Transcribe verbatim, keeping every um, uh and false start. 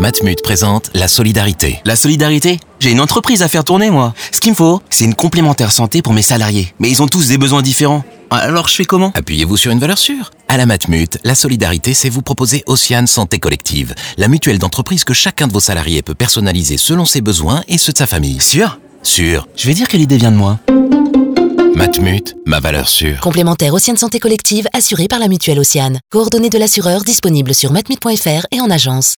Matmut présente la solidarité. La solidarité ? J'ai une entreprise à faire tourner, moi. Ce qu'il me faut, c'est une complémentaire santé pour mes salariés. Mais ils ont tous des besoins différents. Alors je fais comment ? Appuyez-vous sur une valeur sûre. À la Matmut, la solidarité, c'est vous proposer Océane Santé Collective, la mutuelle d'entreprise que chacun de vos salariés peut personnaliser selon ses besoins et ceux de sa famille. Sûr ? Sûr. Je vais dire que l'idée vient de moi. Matmut, ma valeur sûre. Complémentaire Océane Santé Collective assurée par la mutuelle Océane. Coordonnées de l'assureur disponibles sur matmut point f r et en agence.